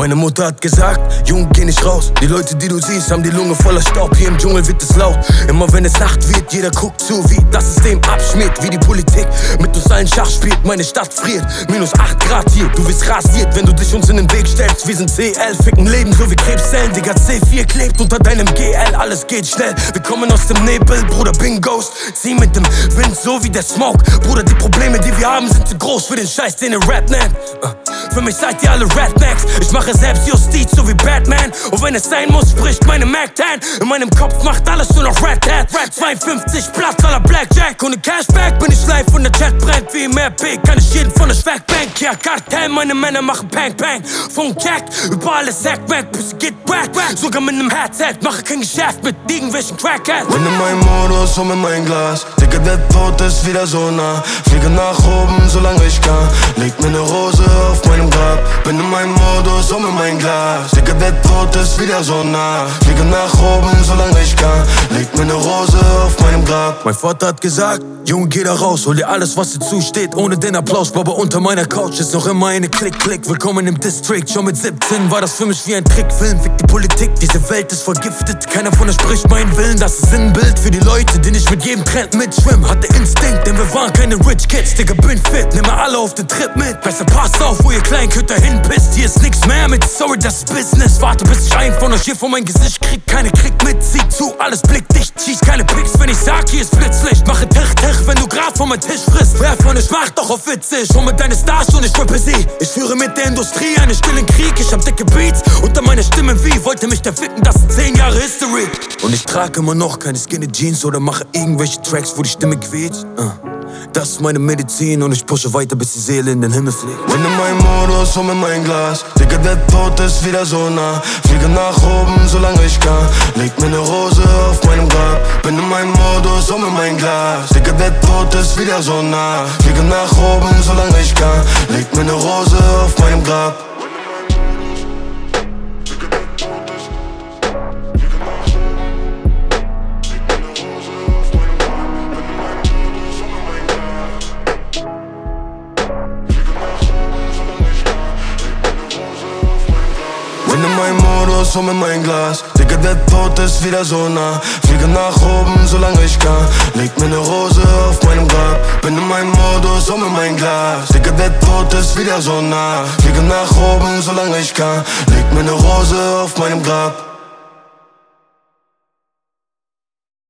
Meine Mutter hat gesagt, Junge, geh nicht raus. Die Leute, die du siehst, haben die Lunge voller Staub. Hier im Dschungel wird es laut. Immer wenn es Nacht wird, jeder guckt zu, wie das System abschmiert. Wie die Politik mit uns allen Schach spielt. Meine Stadt friert, -8 Grad hier. Du wirst rasiert, wenn du dich uns in den Weg stellst. Wir sind CL, ficken Leben so wie Krebszellen. Digga, C4 klebt unter deinem GL. Alles geht schnell, wir kommen aus dem Nebel. Bruder, bin Ghost, zieh mit dem Wind so wie der Smoke. Bruder, die Probleme, die wir haben, sind zu groß für den Scheiß, den ihr Rap nennt. Für mich seid ihr alle Rednecks. Ich mache selbst Justiz, so wie Batman. Und wenn es sein muss, spricht meine Mac-10. In meinem Kopf macht alles nur noch Red Hat. 52 Platz aller Blackjack. Ohne Cashback bin ich live und der Chat brennt wie im RP. Kann ich jeden von der Schwerkbank. Ja, Kartell, meine Männer machen Pang Pang. Von Jack, überall ist Hackback, Pussy geht wack. Sogar mit nem Headset, mache kein Geschäft mit irgendwelchen Crackheads. Bin in meinem Modus und in mein Glas. Digga, der Tod ist wieder so nah. Fliege nach oben, solange ich kann. Leg mir ne Rose auf meinem Grab. Bin in meinem Modus und in mein Glas. Digga, der Tod ist wieder so nah. Fliege nach oben, solange ich kann. Leg mir ne Rose auf meinem Grab. Mein Vater hat gesagt, Junge, geh da raus, hol dir alles, was dir zusteht, ohne den Applaus. Baba, unter meiner Couch ist noch immer eine Klick-Klick. Willkommen im District, schon mit 17 war das für mich wie ein Trickfilm. Fick die Politik, diese Welt ist vergiftet. Keiner von euch spricht meinen Willen, das ist Sinnbild für die Leute, die nicht mit jedem Trend mitschwimmen. Hatte Instinkt, denn wir waren keine Rich Kids. Digga, bin fit, nimm mal alle auf den Trip mit. Besser passt auf, wo ihr Kleinköter hinpisst. Hier ist nix mehr mit sorry, das ist Business. Warte, bis ich einen von euch hier vor mein Gesicht krieg. Keine Krieg mit, zieh zu, alles blickdicht. Schieß keine Pics, wenn ich sag, hier ist Blitzlicht. Mache Tich, wenn du grad von meinem Tisch frisst. Wer von euch macht doch auf witzig? Hol mit deine Stars und ich rippe sie. Ich führe mit der Industrie einen stillen Krieg. Ich hab dicke Beats unter meiner Stimme wie. Wollte mich der ficken, das sind 10 Jahre History. Und ich trage immer noch keine Skinny Jeans oder mache irgendwelche Tracks, wo die Stimme quietscht. Das ist meine Medizin und ich pushe weiter, bis die Seele in den Himmel fliegt. Bin in meinem Modus und in mein Glas. Digga, der Tod ist wieder so nah. Fliege nach oben, solange ich kann. Leg mir ne Rose auf meinem Grab. Bin in meinem Modus und in mein Glas. Digga, der Tod ist wieder so nah. Fliege nach oben, solange ich kann. Leg mir ne Rose auf meinem Grab. Bin in meinem Modus und in mein Glas. Digga, der Tod ist wieder so nah. Fliege nach oben, solange ich kann. Leg mir ne Rose auf meinem Grab. Bin in meinem Modus und in mein Glas. Digga, der Tod ist wieder so nah. Fliege nach oben, solange ich kann. Leg mir ne Rose auf meinem Grab.